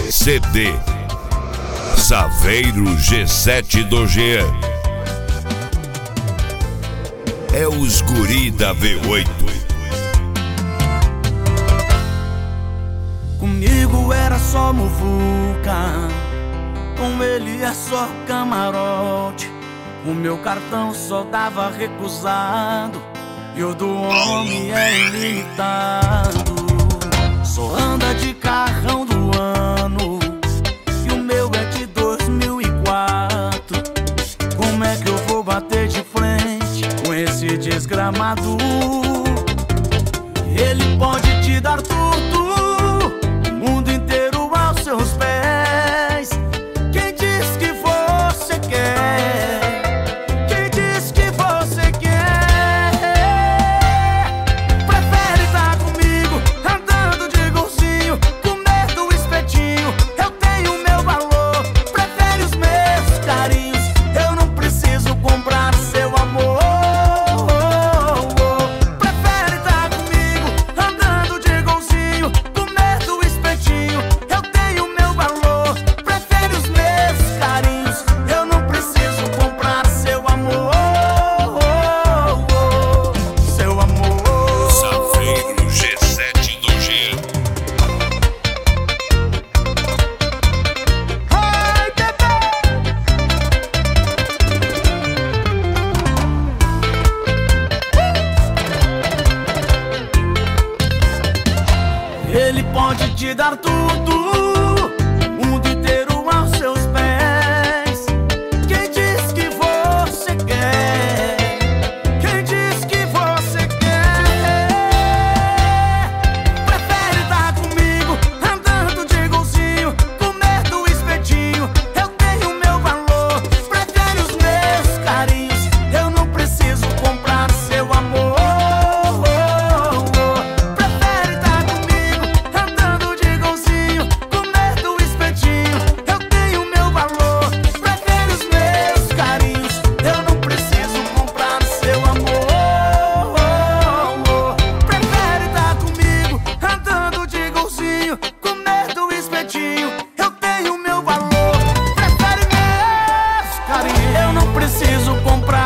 CD Saveiro G7 do Jean. É os guri da V8. Comigo era só muvuca, com ele é só camarote. O meu cartão só dava recusado e o do homem é ilimitado. Só anda de carrão do ano e o meu é de 2004. Como é que eu vou bater de frente com esse desgramado? Ele pode te dar tudo, o mundo inteiro aos seus pés. Quem diz que você quer? Quem diz que você quer? Prefere estar comigo andando de golzinho, comer do espetinho. Eu tenho meu valor. Prefere os meus carinhos, eu não preciso comprar seu amor. Prefere estar comigo andando de golzinho, comer do espetinho. Eu tenho meu valor. Prefere os meus carinhos, eu não preciso comprar seu amor. Seu amor. Saveiro G7 do Jean. Ai, bebê. Ele pode te dar tudo, o mundo inteiro aos seus pés. Quem diz que você quer? Quem diz que você quer? Prefere estar comigo andando de golzinho, comer do espetinho. Eu tenho meu valor. Prefere os meus carinhos, eu não preciso comprar seu amor. Prefere estar comigo andando de golzinho, comer do espetinho. Eu tenho meu valor. Prefere os meus carinhos, eu não preciso comprar seu amor. Prefere estar comigo andando de golzinho, comer do espetinho. Eu tenho meu valor. Prefere meus carinhos, eu não preciso comprar